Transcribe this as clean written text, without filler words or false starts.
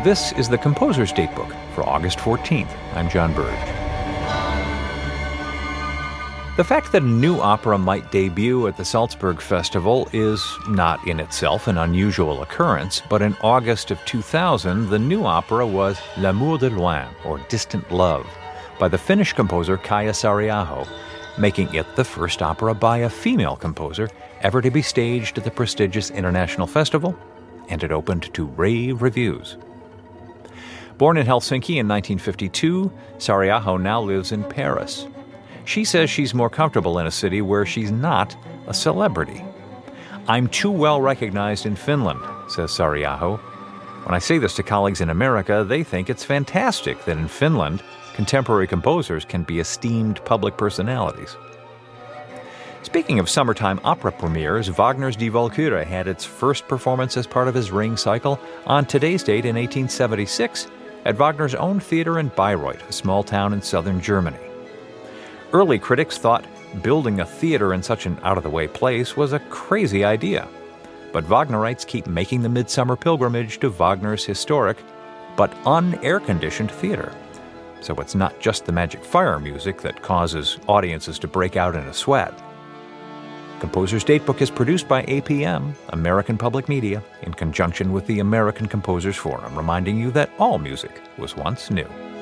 This is the Composer's Datebook for August 14th. I'm John Burge. The fact that a new opera might debut at the Salzburg Festival is not in itself an unusual occurrence, but in August of 2000, the new opera was L'amour de loin, or Distant Love, by the Finnish composer Kaija Saariaho, making it the first opera by a female composer ever to be staged at the prestigious international festival, and it opened to rave reviews. Born in Helsinki in 1952, Saariaho now lives in Paris. She says she's more comfortable in a city where she's not a celebrity. "I'm too well recognized in Finland," says Saariaho. "When I say this to colleagues in America, they think it's fantastic that in Finland, contemporary composers can be esteemed public personalities." Speaking of summertime opera premieres, Wagner's Die Walküre had its first performance as part of his Ring cycle on today's date in 1876 at Wagner's own theater in Bayreuth, a small town in southern Germany. Early critics thought building a theater in such an out-of-the-way place was a crazy idea. But Wagnerites keep making the midsummer pilgrimage to Wagner's historic but un-air-conditioned theater. So it's not just the magic fire music that causes audiences to break out in a sweat. Composer's Datebook is produced by APM, American Public Media, in conjunction with the American Composers Forum, reminding you that all music was once new.